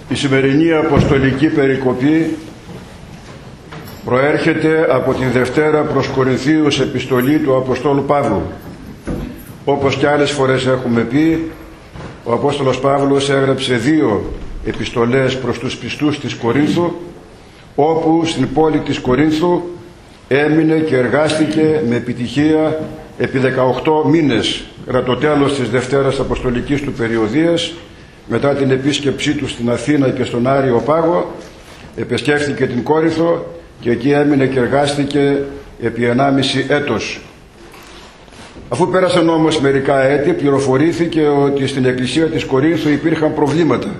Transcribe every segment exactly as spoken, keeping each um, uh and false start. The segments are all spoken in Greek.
Η σημερινή αποστολική περικοπή προέρχεται από την Δευτέρα προς Κορινθίους επιστολή του Αποστόλου Παύλου. Όπως και άλλες φορές έχουμε πει, ο Απόστολος Παύλος έγραψε δύο επιστολές προς τους πιστούς της Κορίνθου, όπου στην πόλη της Κορίνθου έμεινε και εργάστηκε με επιτυχία επί δεκαοκτώ μήνες, κατά το τέλος της Δευτέρας Αποστολικής του περιοδίας. Μετά την επίσκεψή του στην Αθήνα και στον Άριο Πάγο, επισκέφθηκε την Κόρινθο και εκεί έμεινε και εργάστηκε επί ενάμιση έτος. Αφού πέρασαν όμως μερικά έτη, πληροφορήθηκε ότι στην εκκλησία της Κορίνθου υπήρχαν προβλήματα.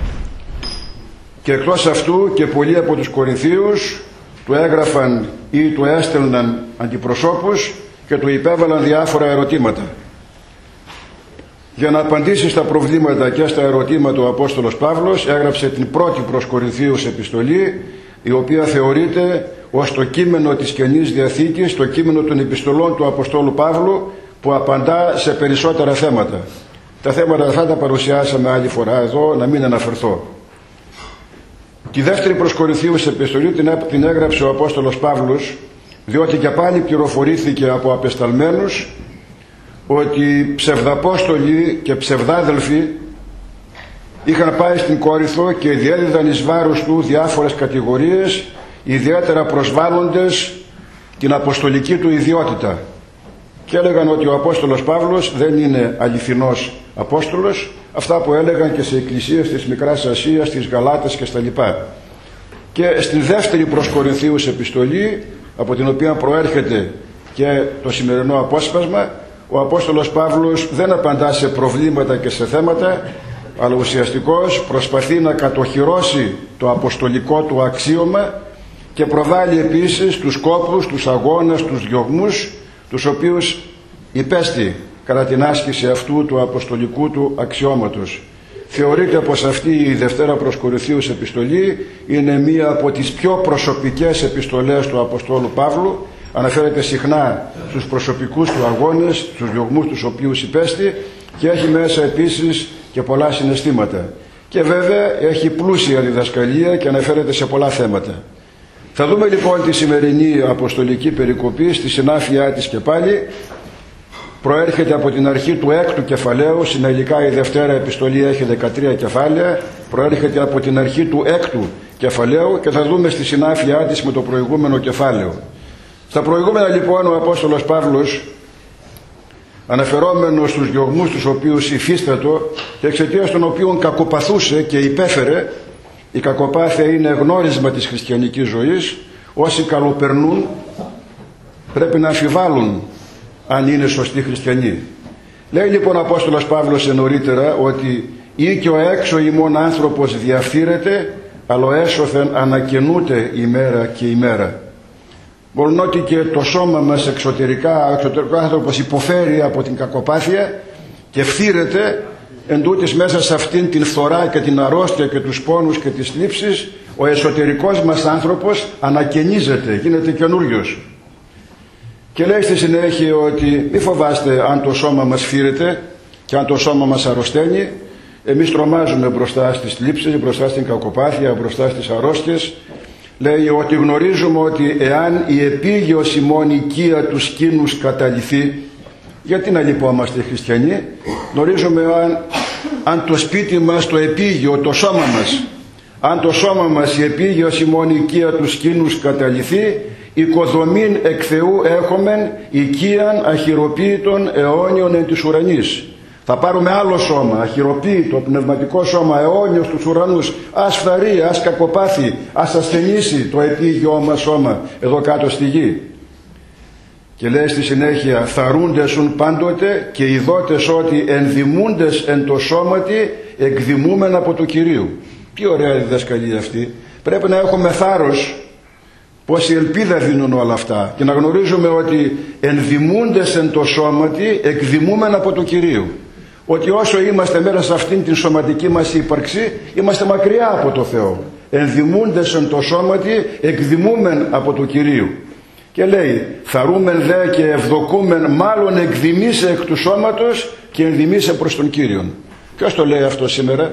Και εκτός αυτού και πολλοί από τους Κορινθίους του έγραφαν ή του έστελναν αντιπροσώπους και του υπέβαλαν διάφορα ερωτήματα. Για να απαντήσει στα προβλήματα και στα ερωτήματα, ο Απόστολος Παύλος έγραψε την πρώτη προς Κορινθίους επιστολή, η οποία θεωρείται ως το κείμενο της Καινής Διαθήκης, το κείμενο των επιστολών του Αποστόλου Παύλου, που απαντά σε περισσότερα θέματα. Τα θέματα θα τα παρουσιάσαμε άλλη φορά εδώ, να μην αναφερθώ. Τη δεύτερη προς Κορινθίους επιστολή την έγραψε ο Απόστολος Παύλος, διότι και πάλι πληροφορήθηκε από απεσταλμένους ότι ψευδαπόστολοι και ψευδάδελφοι είχαν πάει στην Κόρινθο και διέδιδαν εις βάρος του διάφορες κατηγορίες, ιδιαίτερα προσβάλλοντες την αποστολική του ιδιότητα, και έλεγαν ότι ο Απόστολος Παύλος δεν είναι αληθινός Απόστολος, αυτά που έλεγαν και σε εκκλησίες της Μικράς Ασίας, της Γαλάτας και στα λοιπά. Και στην δεύτερη προς Κορινθίους επιστολή, από την οποία προέρχεται και το σημερινό απόσπασμα, ο Απόστολος Παύλος δεν απαντά σε προβλήματα και σε θέματα, αλλά ουσιαστικώς προσπαθεί να κατοχυρώσει το αποστολικό του αξίωμα και προβάλλει επίσης τους κόπους, τους αγώνες, τους διωγμούς, τους οποίους υπέστη κατά την άσκηση αυτού του αποστολικού του αξιώματος. Θεωρείται πως αυτή η Δευτέρα προς Κορινθίους επιστολή είναι μία από τις πιο προσωπικές επιστολές του Αποστόλου Παύλου. Αναφέρεται συχνά στους προσωπικούς του αγώνες, στους διωγμούς τους οποίους υπέστη, και έχει μέσα επίσης και πολλά συναισθήματα. Και βέβαια έχει πλούσια διδασκαλία και αναφέρεται σε πολλά θέματα. Θα δούμε λοιπόν τη σημερινή αποστολική περικοπή στη συνάφειά της και πάλι. Προέρχεται από την αρχή του έκτου κεφαλαίου. Συνολικά η Δευτέρα επιστολή έχει δεκατρία κεφάλαια. Προέρχεται από την αρχή του έκτου κεφαλαίου και θα δούμε στη συνάφειά της με το προηγούμενο κεφάλαιο. Στα προηγούμενα λοιπόν ο Απόστολος Παύλος, αναφερόμενος στους διωγμούς τους οποίους υφίστατο και εξαιτίας των οποίων κακοπαθούσε και υπέφερε, η κακοπάθεια είναι γνώρισμα της χριστιανικής ζωής, όσοι καλοπερνούν πρέπει να αμφιβάλλουν αν είναι σωστοί χριστιανοί. Λέει λοιπόν ο Απόστολος Παύλος νωρίτερα ότι «Ή και ο έξω ημών άνθρωπος διαφθείρεται, αλλά ο έσωθεν ανακαινούται ημέρα και ημέρα». Μόνο ότι και το σώμα μας εξωτερικά, ο εξωτερικός άνθρωπος υποφέρει από την κακοπάθεια και φθείρεται, εν τούτης μέσα σε αυτήν την φθορά και την αρρώστια και τους πόνους και τις θλίψεις, ο εσωτερικός μας άνθρωπος ανακαινίζεται, γίνεται καινούριος. Και λέει στη συνέχεια ότι μη φοβάστε αν το σώμα μας φθείρεται και αν το σώμα μας αρρωσταίνει. Εμείς τρομάζουμε μπροστά στις θλίψεις, μπροστά στην κακοπάθεια, μπροστά στις αρρώστιες. Λέει ότι γνωρίζουμε ότι εάν η επίγειος ημών οικία του σκήνους καταλυθεί, γιατί να λυπόμαστε οι χριστιανοί, γνωρίζουμε αν, αν το σπίτι μας, το επίγειο, το σώμα μας, αν το σώμα μας η επίγειος ημών οικία του σκήνους καταλυθεί, οικοδομήν εκ Θεού έχομεν οικίαν αχυροποίητον αιώνιον εν της ουρανής. Θα πάρουμε άλλο σώμα, αχυροποίητο, πνευματικό σώμα, αιώνιο στους ουρανούς. Ας φθαρεί, ας κακοπάθει, ας ασθενήσει το επίγειό μας σώμα εδώ κάτω στη γη. Και λέει στη συνέχεια, θαρούντεσουν πάντοτε και ειδότες ότι ενδημούντες εν το σώματι εκδημούμεν από του Κυρίου. Τι ωραία διδασκαλία αυτή. Πρέπει να έχουμε θάρρος, πόση ελπίδα δίνουν όλα αυτά, και να γνωρίζουμε ότι ενδημούντες εν το σώματι εκδημούμεν από του Κυρίου. Ότι όσο είμαστε μέσα σε αυτήν την σωματική μας ύπαρξη, είμαστε μακριά από το Θεό. Ενδημούντες εν το σώματι εκδημούμεν από του Κυρίου. Και λέει, θαρούμεν δε και ευδοκούμεν μάλλον εκδημήσε εκ του σώματος και ενδημήσε προς τον Κύριον. Ποιος το λέει αυτό σήμερα?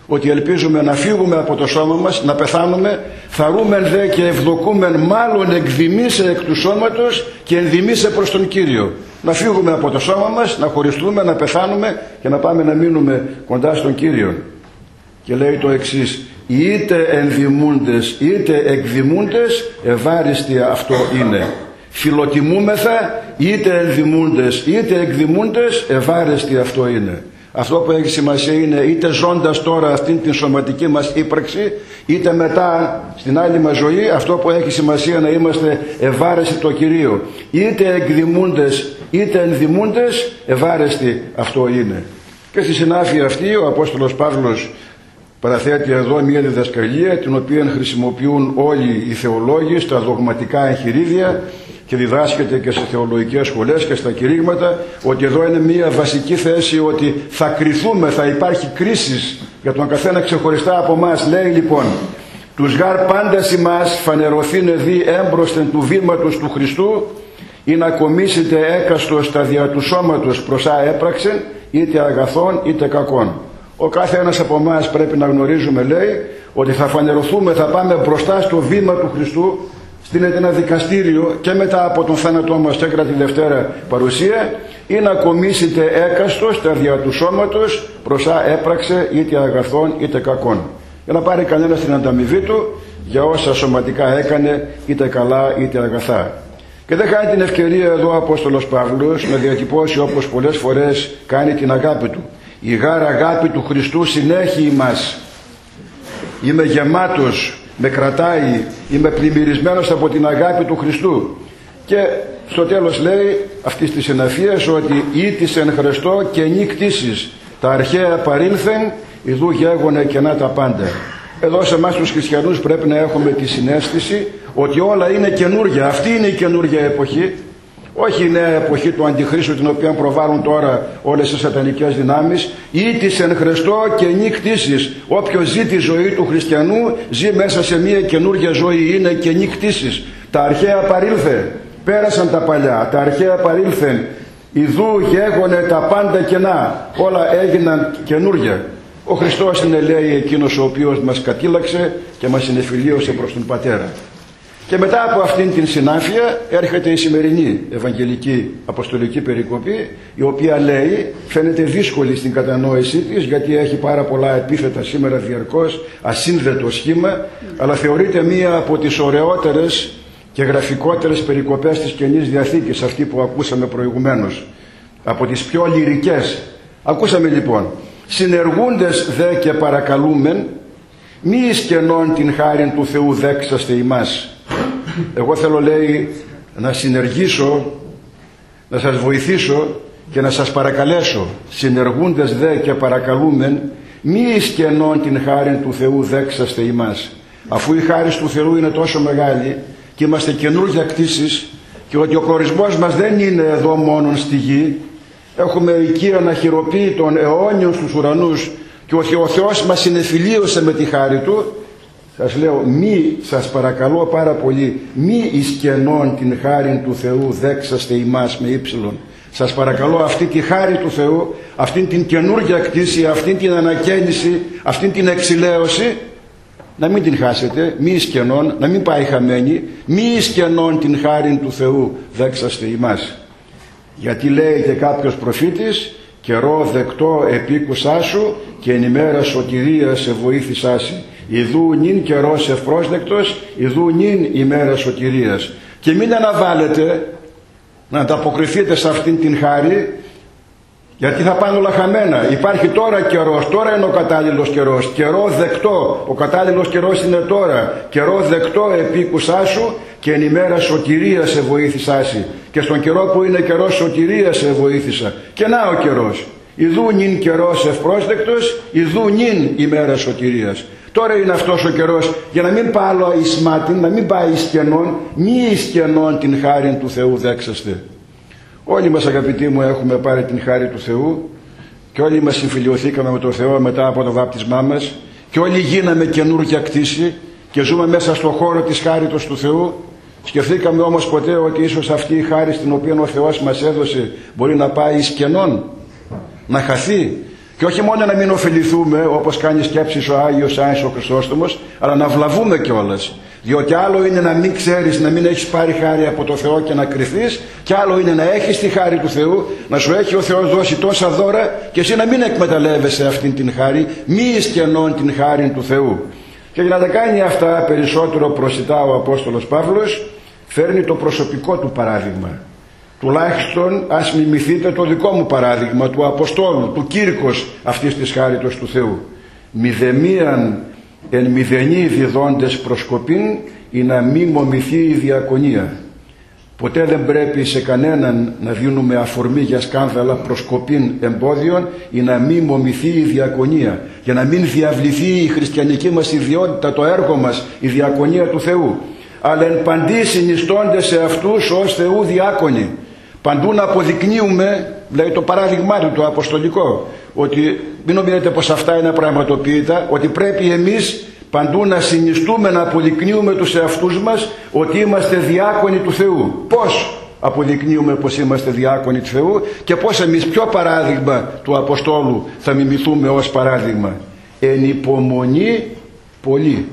ότι ελπίζουμε να φύγουμε από το σώμα μας, να πεθάνουμε, θαρούμεν δε και ευδοκούμεν μάλλον εκδημήσε εκ του σώματος και ενδημήσε προς τον Κύριο. Να φύγουμε από το σώμα μας, να χωριστούμε, να πεθάνουμε και να πάμε να μείνουμε κοντά στον Κύριο. Και λέει το εξής: είτε ενδημούντες είτε εκδημούντες, ευάριστοι αυτό είναι. Φιλοτιμούμεθα, είτε ενδημούντες είτε εκδημούντες, ευάρεστοι αυτό είναι. Αυτό που έχει σημασία είναι είτε ζώντας τώρα αυτήν την σωματική μας ύπαρξη, είτε μετά στην άλλη μας ζωή, αυτό που έχει σημασία να είμαστε ευάρεστοι το Κυρίο. Είτε εκδημούντες είτε ενδημούντες, ευάρεστοι αυτό είναι. Και στη συνάφεια αυτή ο Απόστολος Παύλος παραθέτει εδώ μια διδασκαλία την οποία χρησιμοποιούν όλοι οι θεολόγοι στα δογματικά εγχειρίδια και διδάσκεται και σε θεολογικές σχολές και στα κηρύγματα, ότι εδώ είναι μια βασική θέση ότι θα κριθούμε, θα υπάρχει κρίσεις για τον καθένα ξεχωριστά από μας. Λέει λοιπόν: τους γάρ πάντας ημάς φανερωθήνε δι έμπροσθεν του βήματος του Χριστού, ή να κομίσετε έκαστος τα δια του σώματος προσά έπραξεν, είτε αγαθών είτε κακών. Ο κάθε ένας από εμάς πρέπει να γνωρίζουμε, λέει, ότι θα φανερωθούμε, θα πάμε μπροστά στο βήμα του Χριστού. Στείνεται ένα δικαστήριο και μετά από τον θάνατό μας και τη Δευτέρα παρουσία, ή να κομίσετε έκαστος τα δια του σώματος προσά έπραξε είτε αγαθών είτε κακών. Για να πάρει κανένας την ανταμοιβή του για όσα σωματικά έκανε, είτε καλά είτε αγαθά. Και δεν χάνει την ευκαιρία εδώ ο Απόστολος Παύλος να διατυπώσει, όπως πολλές φορές κάνει, την αγάπη του. Η γάρ αγάπη του Χριστού συνέχει μας. Είμαι γεμάτος, με κρατάει, είμαι πλημμυρισμένος από την αγάπη του Χριστού. Και στο τέλος λέει αυτής της συναφίας ότι «Ήτης εν Χριστώ και νη κτήσεις, τα αρχαία παρήλθεν, ιδού γέγονε κενά τα πάντα». Εδώ σε εμάς τους χριστιανούς πρέπει να έχουμε τη συναίσθηση ότι όλα είναι καινούργια. Αυτή είναι η καινούργια εποχή. Όχι η νέα εποχή του Αντιχρίστου, την οποία προβάλλουν τώρα όλες οι σατανικές δυνάμεις. Ήτης εν Χριστώ και νη κτήσεις. Όποιος ζει τη ζωή του χριστιανού ζει μέσα σε μια καινούργια ζωή, είναι και νη κτήσεις. Τα αρχαία παρήλθε, πέρασαν τα παλιά, τα αρχαία παρήλθεν, ιδού γέγονε τα πάντα κενά, όλα έγιναν καινούργια. Ο Χριστός είναι, λέει, εκείνος ο οποίος μας κατήλαξε και μας συνεφιλίωσε προς τον Πατέρα. Και μετά από αυτήν την συνάφεια έρχεται η σημερινή Ευαγγελική Αποστολική περικοπή, η οποία, λέει, φαίνεται δύσκολη στην κατανόησή της, γιατί έχει πάρα πολλά επίθετα σήμερα διαρκώς, ασύνδετο σχήμα, αλλά θεωρείται μία από τις ωραιότερες και γραφικότερες περικοπές της Καινής Διαθήκης, αυτή που ακούσαμε προηγουμένως, από τις πιο λυρικές. Ακούσαμε λοιπόν: συνεργούντες δε και παρακαλούμεν, μη εις κενών την χάριν του Θεού δέξαστε ημάς. Εγώ θέλω, λέει, να συνεργήσω, να σας βοηθήσω και να σας παρακαλέσω. Συνεργούντες δε και παρακαλούμεν, μη εις κενών την χάριν του Θεού δέξαστε ημάς. Αφού η χάρις του Θεού είναι τόσο μεγάλη και είμαστε καινούργια κτήσεις, και ότι ο χωρισμός μας δεν είναι εδώ μόνον στη γη, έχουμε οικία αχυροποίητον αιώνιων στους ουρανούς, και ότι ο Θεός μας συνεφιλίωσε με τη χάρη Του. Σας λέω, μη, σας παρακαλώ πάρα πολύ, μη εις κενών την χάριν του Θεού δέξαστε ημάς με ύψιλον. Σας παρακαλώ αυτή τη χάρη του Θεού, αυτήν την καινούργια κτήση, αυτήν την ανακαίνιση, αυτήν την εξηλαίωση, να μην την χάσετε, μη εις κενών, να μην πάει χαμένη, μη εις κενών την χάριν του Θεού δέξαστε ημάς. Γιατί λέει και κάποιος προφήτης: καιρό δεκτό επίκουσά σου και εν ημέρα σωτηρίας σε βοήθησάσι. Ιδού νυν καιρός ευπρόσδεκτος, ιδού νυν ημέρα σωτηρίας. Και μην αναβάλλετε να ανταποκριθείτε σε αυτήν την χάρη, γιατί θα πάνε όλα χαμένα. Υπάρχει τώρα καιρός, τώρα είναι ο κατάλληλος καιρός. Καιρό δεκτό, ο κατάλληλος καιρός είναι τώρα. Καιρό δεκτό επίκουσά σου και εν ημέρα σωτηρίας σε βοήθησάσι. Και στον καιρό που είναι καιρός σωτηρίας σε βοήθησα. Και να ο καιρός. Ιδού νυν καιρός ευπρόσδεκτος, ιδού νυν ημέρα σωτηρίας. Τώρα είναι αυτός ο καιρός για να μην πάει άλλο εις μάτιν, να μην πάει εις κενών, μη εις κενών την χάριν του Θεού δέξαστε. Όλοι μας, αγαπητοί μου, έχουμε πάρει την χάρη του Θεού και όλοι μας συμφιλιωθήκαμε με τον Θεό μετά από το βάπτισμά μας και όλοι γίναμε καινούργια κτήση και ζούμε μέσα στο χώρο της χάριτος του Θεού. Σκεφτήκαμε όμως ποτέ ότι ίσως αυτή η χάρη στην οποία ο Θεός μας έδωσε μπορεί να πάει εις κενών, να χαθεί? Και όχι μόνο να μην ωφεληθούμε, όπως κάνει σκέψεις ο Άγιος Άνης ο Χρυσόστομος, αλλά να βλαβούμε κιόλας. Διότι άλλο είναι να μην ξέρεις, να μην έχεις πάρει χάρη από το Θεό και να κρυφθείς, και άλλο είναι να έχεις τη χάρη του Θεού, να σου έχει ο Θεός δώσει τόσα δώρα και εσύ να μην εκμεταλλεύεσαι αυτήν την χάρη, μη εις κενών την χάρη του Θεού. Και για να τα κάνει αυτά περισσότερο προσιτά ο Απόστολος Παύλος, φέρνει το προσωπικό του παράδειγμα. Τουλάχιστον ας μιμηθείτε το δικό μου παράδειγμα του Αποστόλου, του Κήρυκος αυτής της χάριτος του Θεού. Μηδεμίαν εν μηδενή διδόντες προσκοπήν, ή να μη μομηθεί η διακονία. Ποτέ δεν πρέπει σε κανέναν να δίνουμε αφορμή για σκάνδαλα προσκοπήν εμπόδιων, ή να μη μομηθεί η διακονία, για να μην διαβληθεί η χριστιανική μας ιδιότητα, το έργο μας, η διακονία του Θεού. Αλλά εν παντή συνιστώντες σε αυτούς ως Θεού διάκονοι. Παντού να αποδεικνύουμε, δηλαδή το παράδειγμά του το αποστολικό, ότι μην νομίζετε πως αυτά είναι πραγματοποιητά, ότι πρέπει εμείς παντού να συνιστούμε, να αποδεικνύουμε τους εαυτούς μας ότι είμαστε διάκονοι του Θεού. Πώς αποδεικνύουμε πως είμαστε διάκονοι του Θεού και πώς εμείς ποιο παράδειγμα του Αποστόλου θα μιμηθούμε ως παράδειγμα? Εν υπομονή πολύ.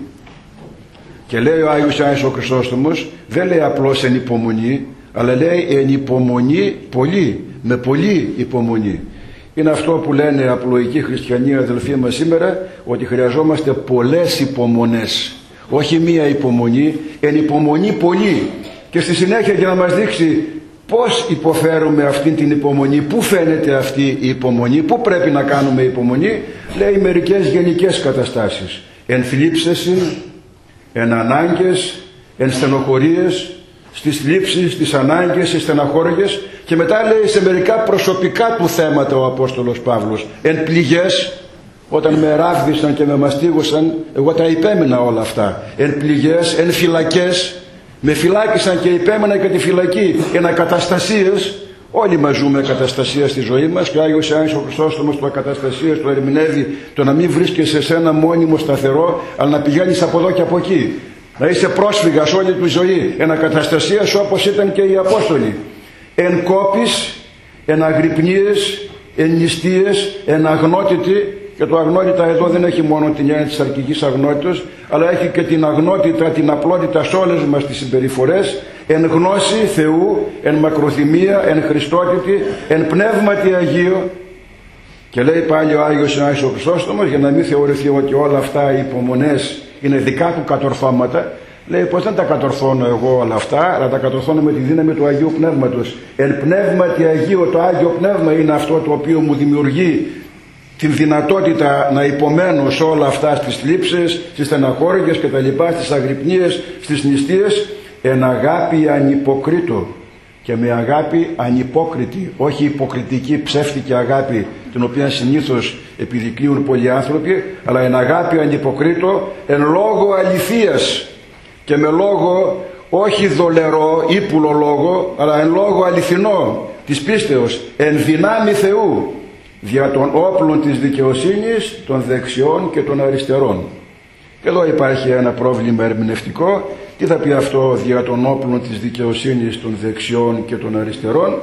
Και λέει ο Άγιος Άνης ο Χρυσόστομος, δεν λέει απλώς εν υπομονή, αλλά λέει εν υπομονή πολύ, με πολύ υπομονή. Είναι αυτό που λένε απλοϊκοί χριστιανοί αδελφοί μας σήμερα, ότι χρειαζόμαστε πολλές υπομονές, όχι μία υπομονή, εν υπομονή πολύ. Και στη συνέχεια, για να μας δείξει πώς υποφέρουμε αυτή την υπομονή, πού φαίνεται αυτή η υπομονή, πού πρέπει να κάνουμε υπομονή, λέει μερικές γενικές καταστάσεις. Εν θλίψεσιν, εν ανάγκες, εν στενοχωρίες, στις θλίψεις, στις ανάγκες, στις στεναχώριες, και μετά λέει σε μερικά προσωπικά του θέματα ο Απόστολος Παύλος. Εν πληγές, όταν με ράβδισαν και με μαστίγωσαν, εγώ τα υπέμενα όλα αυτά. Εν πληγές, εν φυλακές, με φυλάκισαν και υπέμενα και τη φυλακή. Εν ακαταστασίες, όλοι μας ζούμε καταστασία στη ζωή μας, και ο Άγιος Άνης ο Χρυσόστομος το ακαταστασίες το ερμηνεύει, το να μην βρίσκεσαι σε ένα μόνιμο σταθερό, αλλά να πηγαίνεις από εδώ και από εκεί. Να είσαι πρόσφυγας όλη του ζωή, εν ακαταστασίας όπως ήταν και οι Απόστολοι. Εν κόπης, εν αγρυπνίες, εν νηστείες, εν αγνότητη. Και το αγνότητα εδώ δεν έχει μόνο την έννοια της αρκικής αγνότητας, αλλά έχει και την αγνότητα, την απλότητα σε όλες μας τις συμπεριφορές. Εν γνώση Θεού, εν μακροθυμία, εν Χριστότητη, εν πνεύματι Αγίο. Και λέει πάλι ο Άγιος Άνης ο Χρυσόστομος, για να μην θεωρηθεί ότι όλα αυτά οι υπομονές είναι δικά του κατορθώματα, λέει πως δεν τα κατορθώνω εγώ όλα αυτά, αλλά τα κατορθώνω με τη δύναμη του Αγίου Πνεύματος. Εν πνεύματι Αγίο, το Άγιο Πνεύμα είναι αυτό το οποίο μου δημιουργεί την δυνατότητα να υπομένω σε όλα αυτά, στις θλίψεις, στις στεναχώριες και τα λοιπά, στις αγρυπνίες, στις νηστείες, εν αγάπη ανυποκρίτω, και με αγάπη ανυπόκριτη, όχι υποκριτική ψεύτικη αγάπη την οποία συνήθως επιδεικνύουν πολλοί άνθρωποι, αλλά εν αγάπη ανυποκρίτω, εν λόγω αληθείας, και με λόγο όχι δολερό, ύπουλο λόγο, αλλά εν λόγω αληθινό της πίστεως, εν δυνάμει Θεού, δια των όπλων της δικαιοσύνης, των δεξιών και των αριστερών. Και εδώ υπάρχει ένα πρόβλημα ερμηνευτικό. Τι θα πει αυτό δια των όπλων της δικαιοσύνης, των δεξιών και των αριστερών?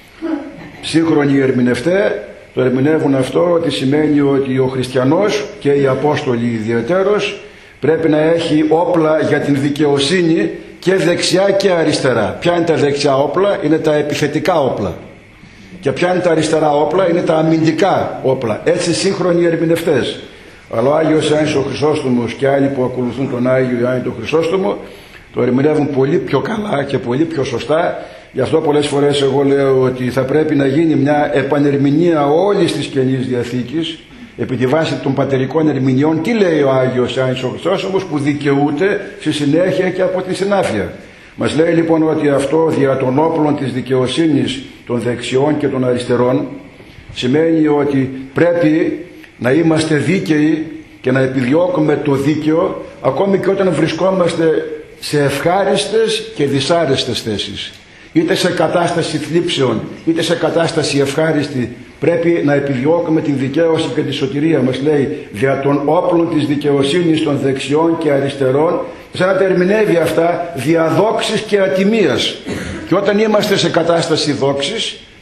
Σύγχρονοι ερμηνευτέ το ερμηνεύουν αυτό ότι σημαίνει ότι ο χριστιανός και οι Απόστολοι ιδιαιτέρως πρέπει να έχει όπλα για την δικαιοσύνη και δεξιά και αριστερά. Ποια είναι τα δεξιά όπλα? Είναι τα επιθετικά όπλα. Και ποια είναι τα αριστερά όπλα? Είναι τα αμυντικά όπλα. Έτσι σύγχρονοι ερμηνευτές. Αλλά ο Άγιος Άνης ο Χρυσόστομος και άλλοι που ακολουθούν τον Άγιο Ιωάννη τον Χρυσόστομο το ερμηνεύουν πολύ πιο καλά και πολύ πιο σωστά. Γι' αυτό πολλές φορές εγώ λέω ότι θα πρέπει να γίνει μια επανερμηνεία όλης της Καινής Διαθήκης επί τη βάση των πατερικών ερμηνειών. Τι λέει ο Άγιος Άνης ο Χρυσόστομος που δικαιούται στη συνέχεια και από τη συνάφεια? Μας λέει λοιπόν ότι αυτό δια των όπλων της δικαιοσύνης, των δεξιών και των αριστερών, σημαίνει ότι πρέπει να είμαστε δίκαιοι και να επιδιώκουμε το δίκαιο ακόμη και όταν βρισκόμαστε σε ευχάριστες και δυσάρεστες θέσεις. Είτε σε κατάσταση θλίψεων είτε σε κατάσταση ευχάριστη, πρέπει να επιδιώκουμε την δικαίωση και τη σωτηρία. Μας λέει δια των όπλων της δικαιοσύνης, των δεξιών και αριστερών, σαν να τα ερμηνεύει αυτά διαδόξης και ατιμίας. Και όταν είμαστε σε κατάσταση δόξης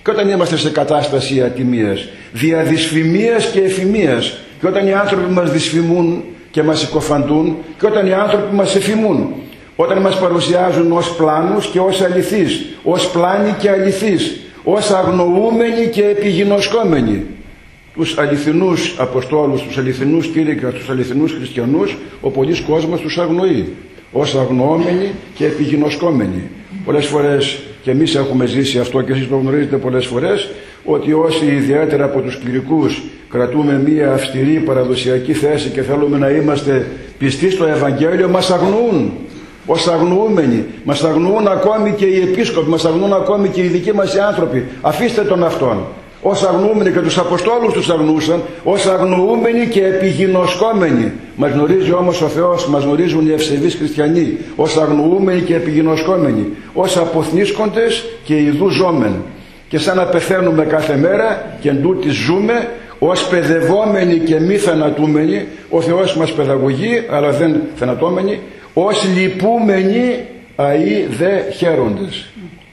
και όταν είμαστε σε κατάσταση ατιμίας, δια δυσφημίας και εφημίας, και όταν οι άνθρωποι μας δυσφημούν και μας συκοφαντούν, και όταν οι άνθρωποι μας εφημούν, όταν μας παρουσιάζουν ως πλάνους και ως αληθείς, ως πλάνοι και αληθείς, ως αγνοούμενοι και επιγινωσκόμενοι. Τους αληθινούς Αποστόλους, τους αληθινούς κήρυκας, τους αληθινούς χριστιανούς, ο πολλής κόσμος τους αγνοεί, ως αγνοούμενοι και επιγινωσκόμενοι. Πολλές φορές και εμείς έχουμε ζήσει αυτό και εσείς το γνωρίζετε πολλές φορές, ότι όσοι ιδιαίτερα από τους κληρικούς κρατούμε μία αυστηρή παραδοσιακή θέση και θέλουμε να είμαστε πιστοί στο Ευαγγέλιο, μας αγνοούν ως αγνοούμενοι, μας αγνοούν ακόμη και οι επίσκοποι, μας αγνοούν ακόμη και οι δικοί μας οι άνθρωποι. Αφήστε τον αυτόν. Ως αγνοούμενοι, και τους Αποστόλους τους αγνοούσαν, ως αγνοούμενοι και επιγινωσκόμενοι. Μας γνωρίζει όμως ο Θεός, μας γνωρίζουν οι ευσεβείς χριστιανοί, ως αγνοούμενοι και επιγινωσκόμενοι, ως αποθνίσκοντες και ιδού ζώμεν. Και σαν να πεθαίνουμε κάθε μέρα και εντούτοις ζούμε, ως παιδευόμενοι και μη θανατούμενοι. Ο Θεός μας παιδαγωγεί, αλλά δεν θανατώμενοι, ως λυπούμενοι αεί δε χαίροντες.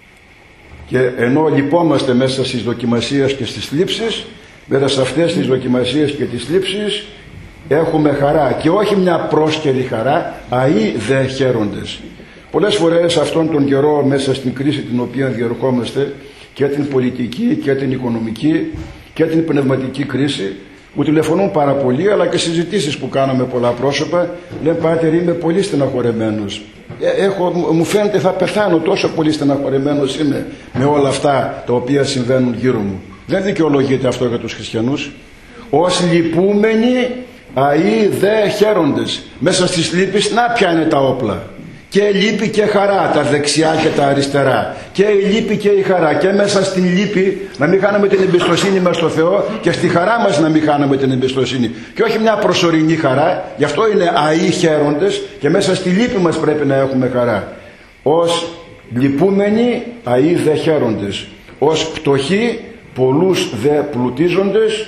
Και ενώ λυπόμαστε μέσα στις δοκιμασίες και στις θλίψεις, μέσα σε αυτές τις δοκιμασίες και τις θλίψεις έχουμε χαρά, και όχι μια πρόσκαιρη χαρά, αεί δε χαίροντες. Πολλές φορές αυτόν τον καιρό, μέσα στην κρίση την οποία διερχόμαστε, και την πολιτική και την οικονομική και την πνευματική κρίση, μου τηλεφωνούν πάρα πολύ, αλλά και συζητήσεις που κάναμε πολλά πρόσωπα, λένε πάτερ, είμαι πολύ στεναχωρεμένος. Έχω, μου φαίνεται θα πεθάνω, τόσο πολύ στεναχωρεμένος είμαι με όλα αυτά τα οποία συμβαίνουν γύρω μου. Δεν δικαιολογείται αυτό για τους χριστιανούς. Ως λυπούμενοι αεί δε χαίροντες. Μέσα στις λύπεις να πιάνε τα όπλα. Και λύπη και χαρά, τα δεξιά και τα αριστερά. Και η λύπη και η χαρά. Και μέσα στην λύπη να μην χάνουμε την εμπιστοσύνη μας στο Θεό, και στη χαρά μας να μην χάνουμε την εμπιστοσύνη. Και όχι μια προσωρινή χαρά. Γι' αυτό είναι αεί χαίροντες, και μέσα στη λύπη μας πρέπει να έχουμε χαρά. Ως λυπούμενοι αεί δε χαίροντες. Ως πτωχοί πολλούς δε πλουτίζοντες.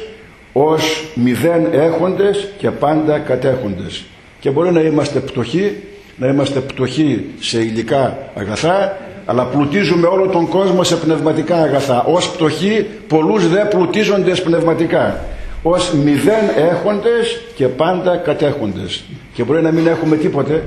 Ως μηδέν έχοντες και πάντα κατέχοντες. Και μπορεί να είμαστε πτωχοί, να είμαστε πτωχοί σε υλικά αγαθά, αλλά πλουτίζουμε όλο τον κόσμο σε πνευματικά αγαθά. Ως πτωχοί πολλούς δε πλουτίζοντες πνευματικά. Ως μηδέν έχοντες και πάντα κατέχοντες. Και μπορεί να μην έχουμε τίποτε.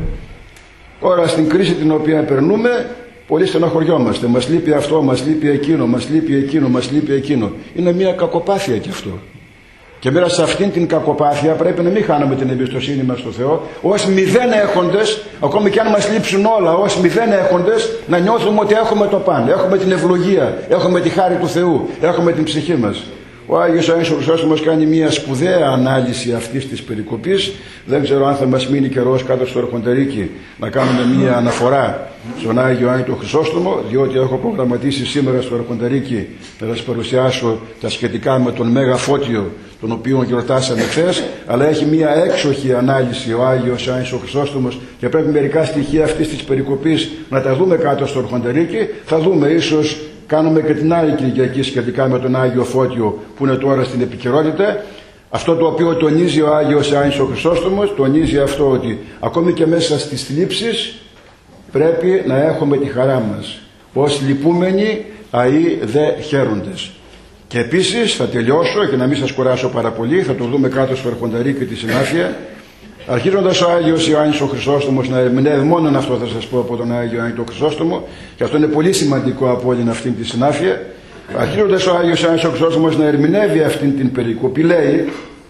Τώρα στην κρίση την οποία περνούμε, πολύ στεναχωριόμαστε. Μας λείπει αυτό, μας λείπει εκείνο, μας λείπει εκείνο, μας λείπει εκείνο. Είναι μια κακοπάθεια κι αυτό. Και μέσα σε αυτήν την κακοπάθεια πρέπει να μην χάνουμε την εμπιστοσύνη μας στο Θεό. Ως μηδέν έχοντες, ακόμη και αν μας λείψουν όλα, ως μηδέν έχοντες, να νιώθουμε ότι έχουμε το παν. Έχουμε την ευλογία, έχουμε τη χάρη του Θεού, έχουμε την ψυχή μας. Ο Άγιος Ιωάννης ο Χρυσόστομος κάνει μια σπουδαία ανάλυση αυτής της περικοπής. Δεν ξέρω αν θα μας μείνει καιρός κάτω στο Αρχοντερίκι να κάνουμε μια αναφορά στον Άγιο Ιωάννη τον Χρυσόστομο, διότι έχω προγραμματίσει σήμερα στο Αρχοντερίκι να σας παρουσιάσω τα σχετικά με τον Μέγα Φώτιο, τον οποίο γιορτάσαμε χθες, αλλά έχει μια έξοχη ανάλυση ο Άγιος Ιωάννης ο Χρυσόστομος, και πρέπει μερικά στοιχεία αυτής της περικοπής να τα δούμε κάτω στο Αρχοντερίκι. Θα δούμε, ίσως κάνουμε και την άλλη Κυριακή σχετικά με τον Άγιο Φώτιο που είναι τώρα στην επικαιρότητα. Αυτό το οποίο τονίζει ο Άγιος Ιωάννης ο Χρυσόστομος, τονίζει αυτό, ότι ακόμη και μέσα στις θλίψεις πρέπει να έχουμε τη χαρά μας. Ως λυπούμενοι αεί δε χαίροντες. Και επίσης θα τελειώσω, για να μην σας κουράσω πάρα πολύ, θα το δούμε κάτω στο Αρχονταρίκι τη συνάφεια. Αρχίζοντας ο Άγιος Ιωάννης ο Χρυσόστομος να ερμηνεύει, μόνο αυτό θα σας πω από τον Άγιο Ιωάννη τον Χρυσόστομο, και αυτό είναι πολύ σημαντικό από όλη αυτή τη συνάφεια. Αρχίζοντας ο Άγιος Ιωάννης ο Χρυσόστομος να ερμηνεύει αυτήν την περικοπή, λέει,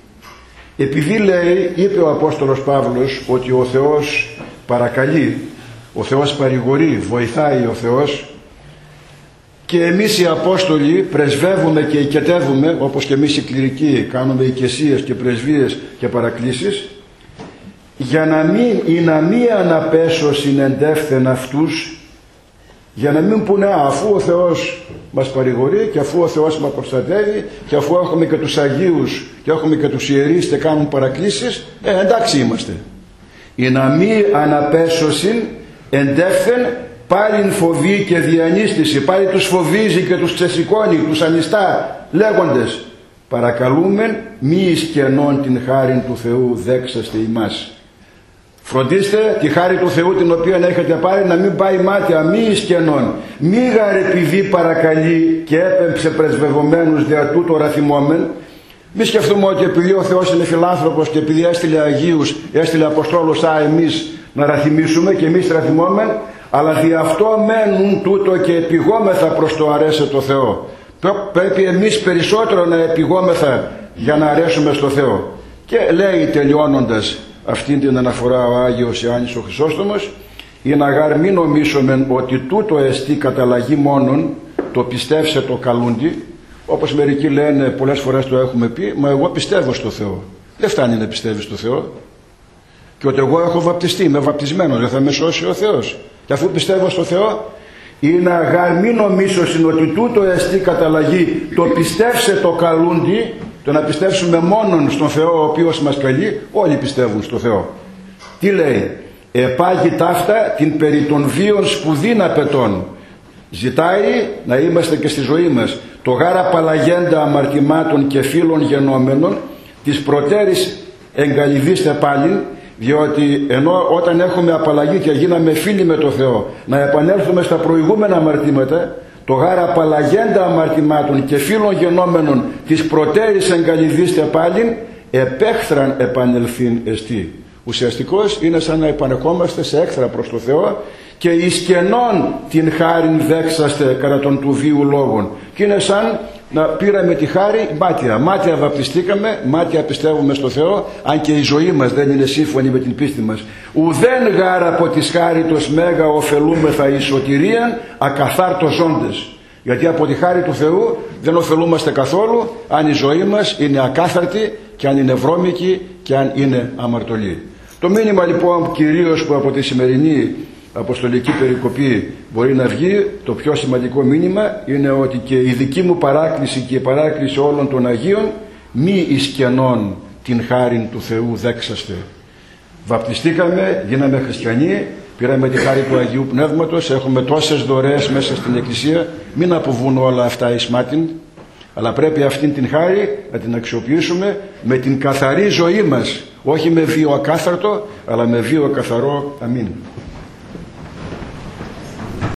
επειδή λέει, είπε ο Απόστολος Παύλος ότι ο Θεός παρακαλεί, ο Θεός παρηγορεί, βοηθάει ο Θεός, και εμείς οι Απόστολοι πρεσβεύουμε και οικετεύουμε, όπως και εμείς οι κληρικοί κάνουμε οικεσίες και πρεσβείες και παρακλήσεις, για να μην ή να μη αναπέσω συνεντεύθεν αυτούς, για να μην πούνε αφού ο Θεός μας παρηγορεί και αφού ο Θεός μας προστατεύει και αφού έχουμε και τους Αγίους και έχουμε και τους ιερείς και κάνουν παρακλήσεις, ε, εντάξει είμαστε. Ή να μη αναπέσωσιν εντεύθεν πάλιν φοβή και διανύστηση, πάλι τους φοβίζει και τους ξεσηκώνει, τους ανιστά, λέγοντες, παρακαλούμεν μη εις κενών την χάριν του Θεού δέξαστε ημάς. Φροντίστε τη χάρη του Θεού την οποία έχετε πάρει να μην πάει μάτια, μη εις κενών. Μη γαρεπηδή παρακαλεί και έπεμψε πρεσβευομένους δια τούτο ραθυμόμεν. Μη σκεφτούμε ότι επειδή ο Θεός είναι φιλάνθρωπος και επειδή έστειλε Αγίους, έστειλε Αποστόλους, α, εμείς να ραθυμίσουμε και εμείς ραθυμόμεν, αλλά δι' αυτό μένουν τούτο και επιγόμεθα προς το αρέσαι το Θεό. Πρέπει εμείς περισσότερο να επιγόμεθα για να αρέσουμε στο Θεό. Και λέει τελειώνοντας αυτήν την αναφορά ο Άγιος Ιωάννης ο Χρυσόστομος, «Ή να γάρ μη νομίσομεν ότι τούτο εστί καταλλαγή μόνον, το πιστεύσε το καλούντι». Όπως μερικοί λένε, πολλές φορές το έχουμε πει, μα εγώ πιστεύω στο Θεό. Δεν φτάνει να πιστεύεις στο Θεό. Και ότι εγώ έχω βαπτιστεί, είμαι βαπτισμένος, δεν θα με σώσει ο Θεός. Και αφού πιστεύω στο Θεό, ή να γάρ μη νομίσωσιν ότι τούτο εστί καταλλαγή, το πιστεύσε το καλούντι. Το να πιστέψουμε μόνον στον Θεό ο οποίος μας καλεί, όλοι πιστεύουν στο Θεό. Τι λέει? «Επάγει ταύτα την περί των βίων σπουδήν απαιτών». Ζητάει να είμαστε και στη ζωή μας το γάρα παλαγέντα αμαρτημάτων και φίλων γενόμενων, της προτέρης εγκαλυβήστε πάλιν, διότι ενώ όταν έχουμε απαλλαγή και γίναμε φίλοι με το Θεό, να επανέλθουμε στα προηγούμενα αμαρτήματα, το γάρα απαλλαγέντα αμαρτημάτων και φίλων γενόμενων της προτέρης εγκαλυβήστε πάλιν, επέχθραν επανελθήν εστί. Ουσιαστικώς είναι σαν να επανερχόμαστε σε έκθρα προς το Θεό και εις κενών την χάριν δέξαστε κατά των του βίου λόγων. Και είναι σαν να πήραμε τη χάρη μάτια. Μάτια βαπτιστήκαμε, μάτια πιστεύουμε στο Θεό, αν και η ζωή μας δεν είναι σύμφωνη με την πίστη μας. Ουδέν γάρα από της χάριτος μέγα ωφελούμεθα εις σωτηρίαν ακαθάρτος ζώντες. Γιατί από τη χάρη του Θεού δεν ωφελούμαστε καθόλου αν η ζωή μας είναι ακάθαρτη και αν είναι βρώμικη και αν είναι αμαρτωλή. Το μήνυμα λοιπόν κυρίως που από τη σημερινή αποστολική περικοπή μπορεί να βγει, το πιο σημαντικό μήνυμα είναι ότι και η δική μου παράκληση και η παράκληση όλων των Αγίων, μη εις κενών την χάριν του Θεού δέξαστε. Βαπτιστήκαμε, γίναμε χριστιανοί, πήραμε τη χάρη του Αγίου Πνεύματος, έχουμε τόσες δωρεές μέσα στην Εκκλησία, μην αποβούν όλα αυτά εις μάτιν, αλλά πρέπει αυτήν την χάρη να την αξιοποιήσουμε με την καθαρή ζωή μας, όχι με βίο ακάθαρτο, αλλά με βίο καθαρό. Αμήν.